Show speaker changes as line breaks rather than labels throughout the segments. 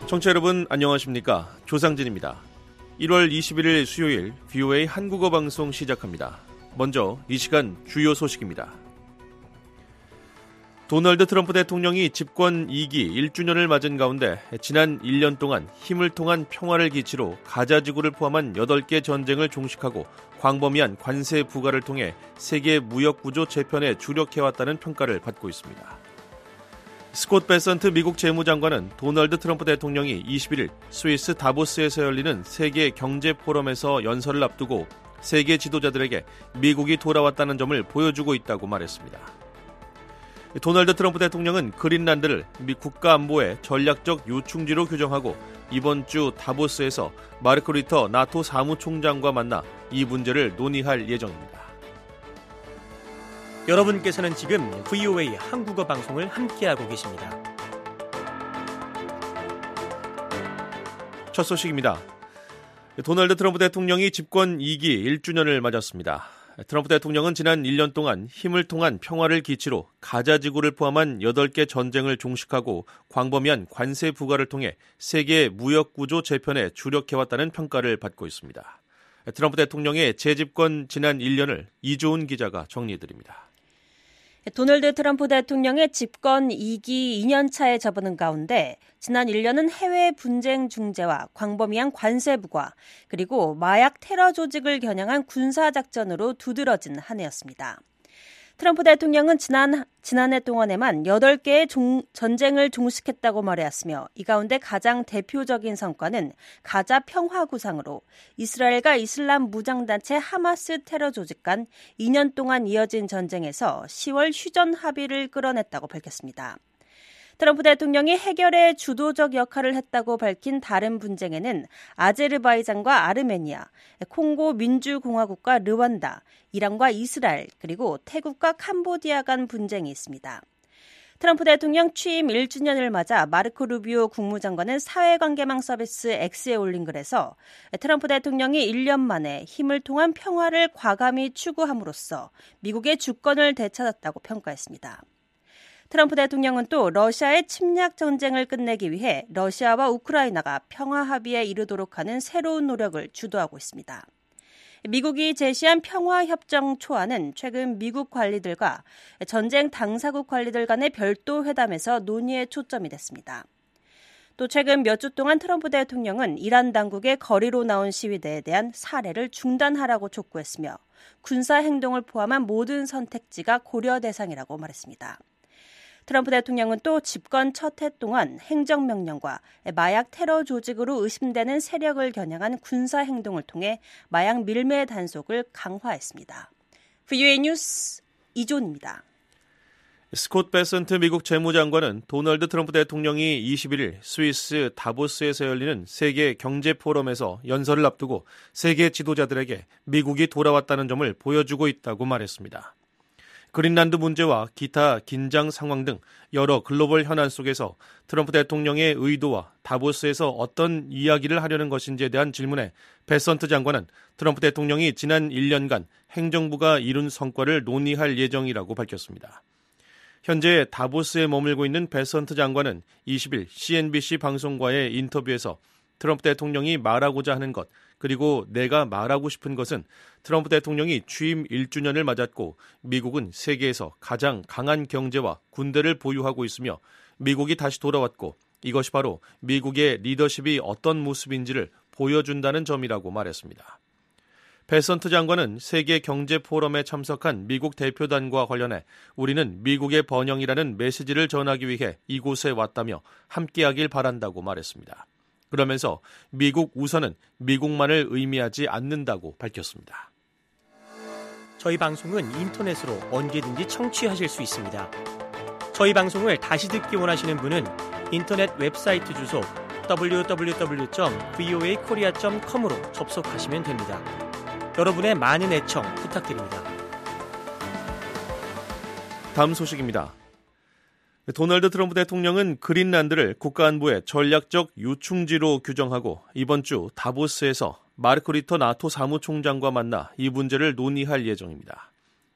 청취자 여러분 안녕하십니까? 조상진입니다. 1월 21일 수요일 VOA 한국어 방송 시작합니다. 먼저 이 시간 주요 소식입니다. 도널드 트럼프 대통령이 집권 2기 1주년을 맞은 가운데 지난 1년 동안 힘을 통한 평화를 기치로 가자 지구를 포함한 8개 전쟁을 종식하고 광범위한 관세 부과를 통해 세계 무역 구조 재편에 주력해왔다는 평가를 받고 있습니다. 스콧 베선트 미국 재무장관은 도널드 트럼프 대통령이 21일 스위스 다보스에서 열리는 세계 경제 포럼에서 연설을 앞두고 세계 지도자들에게 미국이 돌아왔다는 점을 보여주고 있다고 말했습니다. 도널드 트럼프 대통령은 그린란드를 미 국가 안보의 전략적 요충지로 규정하고 이번 주 다보스에서 마르크 리터 나토 사무총장과 만나 이 문제를 논의할 예정입니다.
여러분께서는 지금 VOA 한국어 방송을 함께하고 계십니다.
첫 소식입니다. 도널드 트럼프 대통령이 집권 2기 1주년을 맞았습니다. 트럼프 대통령은 지난 1년 동안 힘을 통한 평화를 기치로 가자 지구를 포함한 8개 전쟁을 종식하고 광범위한 관세 부과를 통해 세계 무역 구조 재편에 주력해왔다는 평가를 받고 있습니다. 트럼프 대통령의 재집권 지난 1년을 이조은 기자가 정리해드립니다.
도널드 트럼프 대통령의 집권 2기 2년 차에 접어든 가운데 지난 1년은 해외 분쟁 중재와 광범위한 관세 부과 그리고 마약 테러 조직을 겨냥한 군사작전으로 두드러진 한 해였습니다. 트럼프 대통령은 지난해 동안에만 8개의 전쟁을 종식했다고 말해왔으며 이 가운데 가장 대표적인 성과는 가자 평화 구상으로 이스라엘과 이슬람 무장단체 하마스 테러 조직 간 2년 동안 이어진 전쟁에서 10월 휴전 합의를 끌어냈다고 밝혔습니다. 트럼프 대통령이 해결에 주도적 역할을 했다고 밝힌 다른 분쟁에는 아제르바이잔과 아르메니아, 콩고 민주공화국과 르완다, 이란과 이스라엘, 그리고 태국과 캄보디아 간 분쟁이 있습니다. 트럼프 대통령 취임 1주년을 맞아 마르코 루비오 국무장관은 사회관계망 서비스 X에 올린 글에서 트럼프 대통령이 1년 만에 힘을 통한 평화를 과감히 추구함으로써 미국의 주권을 되찾았다고 평가했습니다. 트럼프 대통령은 또 러시아의 침략 전쟁을 끝내기 위해 러시아와 우크라이나가 평화 합의에 이르도록 하는 새로운 노력을 주도하고 있습니다. 미국이 제시한 평화협정 초안은 최근 미국 관리들과 전쟁 당사국 관리들 간의 별도 회담에서 논의에 초점이 됐습니다. 또 최근 몇 주 동안 트럼프 대통령은 이란 당국의 거리로 나온 시위대에 대한 살해를 중단하라고 촉구했으며 군사행동을 포함한 모든 선택지가 고려 대상이라고 말했습니다. 트럼프 대통령은 또 집권 첫 해 동안 행정명령과 마약 테러 조직으로 의심되는 세력을 겨냥한 군사행동을 통해 마약 밀매 단속을 강화했습니다. VOA 뉴스 이존입니다.
스콧 베선트 미국 재무장관은 도널드 트럼프 대통령이 21일 스위스 다보스에서 열리는 세계 경제 포럼에서 연설을 앞두고 세계 지도자들에게 미국이 돌아왔다는 점을 보여주고 있다고 말했습니다. 그린란드 문제와 기타 긴장 상황 등 여러 글로벌 현안 속에서 트럼프 대통령의 의도와 다보스에서 어떤 이야기를 하려는 것인지에 대한 질문에 베선트 장관은 트럼프 대통령이 지난 1년간 행정부가 이룬 성과를 논의할 예정이라고 밝혔습니다. 현재 다보스에 머물고 있는 베선트 장관은 20일 CNBC 방송과의 인터뷰에서 트럼프 대통령이 말하고자 하는 것, 그리고 내가 말하고 싶은 것은 트럼프 대통령이 취임 1주년을 맞았고 미국은 세계에서 가장 강한 경제와 군대를 보유하고 있으며 미국이 다시 돌아왔고 이것이 바로 미국의 리더십이 어떤 모습인지를 보여준다는 점이라고 말했습니다. 베선트 장관은 세계 경제 포럼에 참석한 미국 대표단과 관련해 우리는 미국의 번영이라는 메시지를 전하기 위해 이곳에 왔다며 함께하길 바란다고 말했습니다. 그러면서 미국 우선은 미국만을 의미하지 않는다고 밝혔습니다.
저희 방송은 인터넷으로 언제든지 청취하실 수 있습니다. 저희 방송을 다시 듣기 원하시는 분은 인터넷 웹사이트 주소 www.voakorea.com으로 접속하시면 됩니다. 여러분의 많은 애청 부탁드립니다.
다음 소식입니다. 도널드 트럼프 대통령은 그린란드를 국가안보의 전략적 요충지로 규정하고 이번 주 다보스에서 마르크 리터 나토 사무총장과 만나 이 문제를 논의할 예정입니다.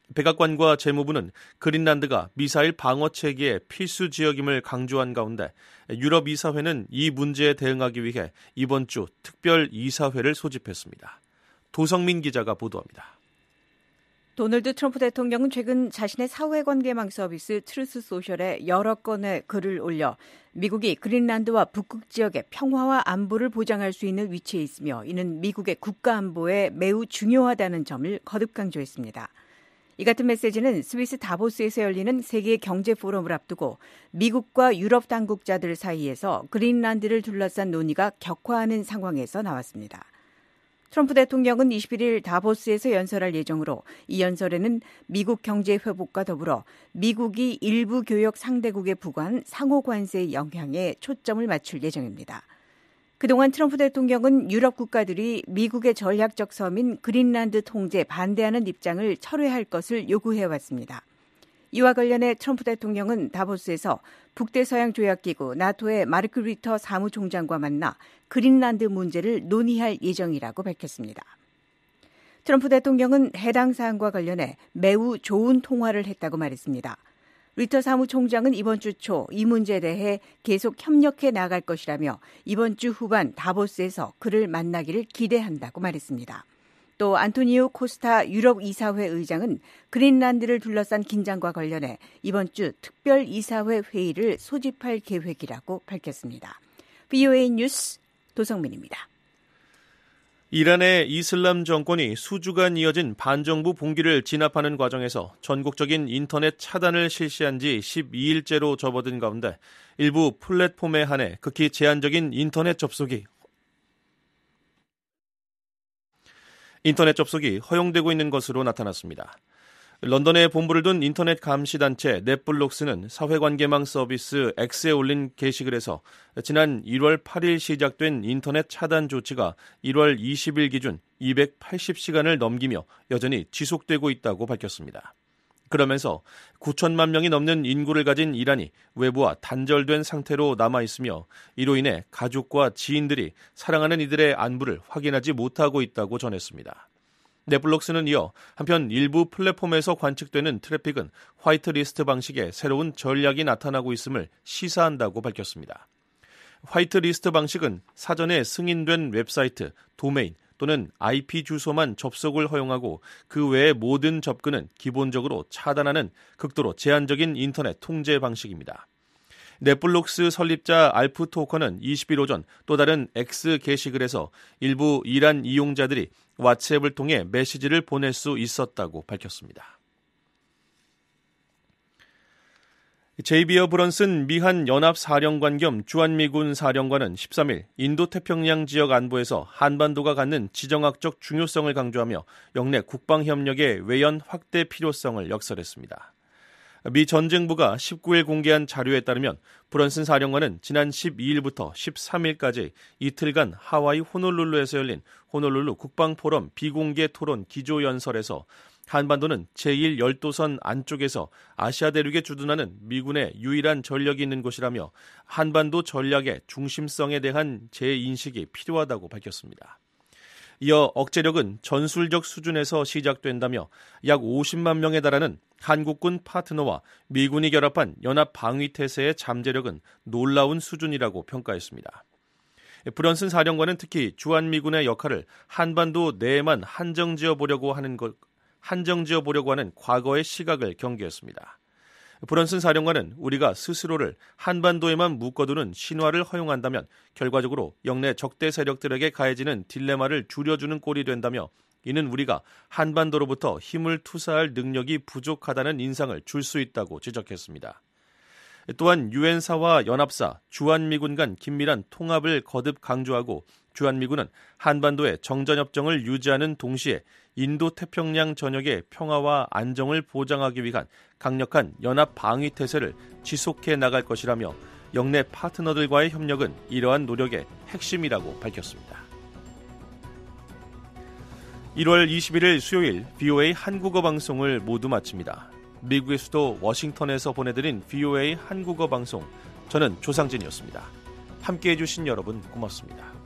백악관과 재무부는 그린란드가 미사일 방어 체계의 필수 지역임을 강조한 가운데 유럽 이사회는 이 문제에 대응하기 위해 이번 주 특별 이사회를 소집했습니다. 도성민 기자가 보도합니다.
도널드 트럼프 대통령은 최근 자신의 사회관계망 서비스 트루스 소셜에 여러 건의 글을 올려 미국이 그린란드와 북극 지역의 평화와 안보를 보장할 수 있는 위치에 있으며 이는 미국의 국가 안보에 매우 중요하다는 점을 거듭 강조했습니다. 이 같은 메시지는 스위스 다보스에서 열리는 세계 경제 포럼을 앞두고 미국과 유럽 당국자들 사이에서 그린란드를 둘러싼 논의가 격화하는 상황에서 나왔습니다. 트럼프 대통령은 21일 다보스에서 연설할 예정으로 이 연설에는 미국 경제 회복과 더불어 미국이 일부 교역 상대국에 부과한 상호 관세의 영향에 초점을 맞출 예정입니다. 그동안 트럼프 대통령은 유럽 국가들이 미국의 전략적 섬인 그린란드 통제에 반대하는 입장을 철회할 것을 요구해왔습니다. 이와 관련해 트럼프 대통령은 다보스에서 북대서양조약기구 나토의 마르크 리터 사무총장과 만나 그린란드 문제를 논의할 예정이라고 밝혔습니다. 트럼프 대통령은 해당 사안과 관련해 매우 좋은 통화를 했다고 말했습니다. 리터 사무총장은 이번 주 초 이 문제에 대해 계속 협력해 나갈 것이라며 이번 주 후반 다보스에서 그를 만나기를 기대한다고 말했습니다. 또 안토니오 코스타 유럽 이사회 의장은 그린란드를 둘러싼 긴장과 관련해 이번 주 특별 이사회 회의를 소집할 계획이라고 밝혔습니다. VOA 뉴스 도성민입니다.
이란의 이슬람 정권이 수주간 이어진 반정부 봉기를 진압하는 과정에서 전국적인 인터넷 차단을 실시한 지 12일째로 접어든 가운데 일부 플랫폼에 한해 극히 제한적인 인터넷 접속이 허용되고 있는 것으로 나타났습니다. 런던에 본부를 둔 인터넷 감시단체 넷블록스는 사회관계망 서비스 X에 올린 게시글에서 지난 1월 8일 시작된 인터넷 차단 조치가 1월 20일 기준 280시간을 넘기며 여전히 지속되고 있다고 밝혔습니다. 그러면서 9천만 명이 넘는 인구를 가진 이란이 외부와 단절된 상태로 남아있으며 이로 인해 가족과 지인들이 사랑하는 이들의 안부를 확인하지 못하고 있다고 전했습니다. 넷블록스는 이어 한편 일부 플랫폼에서 관측되는 트래픽은 화이트리스트 방식의 새로운 전략이 나타나고 있음을 시사한다고 밝혔습니다. 화이트리스트 방식은 사전에 승인된 웹사이트, 도메인 또는 IP 주소만 접속을 허용하고 그 외의 모든 접근은 기본적으로 차단하는 극도로 제한적인 인터넷 통제 방식입니다. 넷블록스 설립자 알프 토커는 20일 오전 또 다른 X 게시글에서 일부 이란 이용자들이 왓츠앱을 통해 메시지를 보낼 수 있었다고 밝혔습니다. 제이비어 브런슨 미한 연합사령관 겸 주한미군 사령관은 13일 인도태평양 지역 안보에서 한반도가 갖는 지정학적 중요성을 강조하며 영내 국방협력의 외연 확대 필요성을 역설했습니다. 미 전쟁부가 19일 공개한 자료에 따르면 브런슨 사령관은 지난 12일부터 13일까지 이틀간 하와이 호놀룰루에서 열린 호놀룰루 국방포럼 비공개 토론 기조연설에서 한반도는 제1열도선 안쪽에서 아시아 대륙에 주둔하는 미군의 유일한 전력이 있는 곳이라며 한반도 전략의 중심성에 대한 재인식이 필요하다고 밝혔습니다. 이어 억제력은 전술적 수준에서 시작된다며 약 50만 명에 달하는 한국군 파트너와 미군이 결합한 연합방위태세의 잠재력은 놀라운 수준이라고 평가했습니다. 브런슨 사령관은 특히 주한미군의 역할을 한반도 내에만 한정지어 보려고 하는 과거의 시각을 경계했습니다. 브런슨 사령관은 우리가 스스로를 한반도에만 묶어두는 신화를 허용한다면 결과적으로 영내 적대 세력들에게 가해지는 딜레마를 줄여주는 꼴이 된다며 이는 우리가 한반도로부터 힘을 투사할 능력이 부족하다는 인상을 줄 수 있다고 지적했습니다. 또한 유엔사와 연합사, 주한미군 간 긴밀한 통합을 거듭 강조하고 주한미군은 한반도의 정전협정을 유지하는 동시에 인도태평양 전역의 평화와 안정을 보장하기 위한 강력한 연합 방위 태세를 지속해 나갈 것이라며 영내 파트너들과의 협력은 이러한 노력의 핵심이라고 밝혔습니다. 1월 21일 수요일 VOA 한국어 방송을 모두 마칩니다. 미국의 수도 워싱턴에서 보내드린 VOA 한국어 방송, 저는 조상진이었습니다. 함께해 주신 여러분 고맙습니다.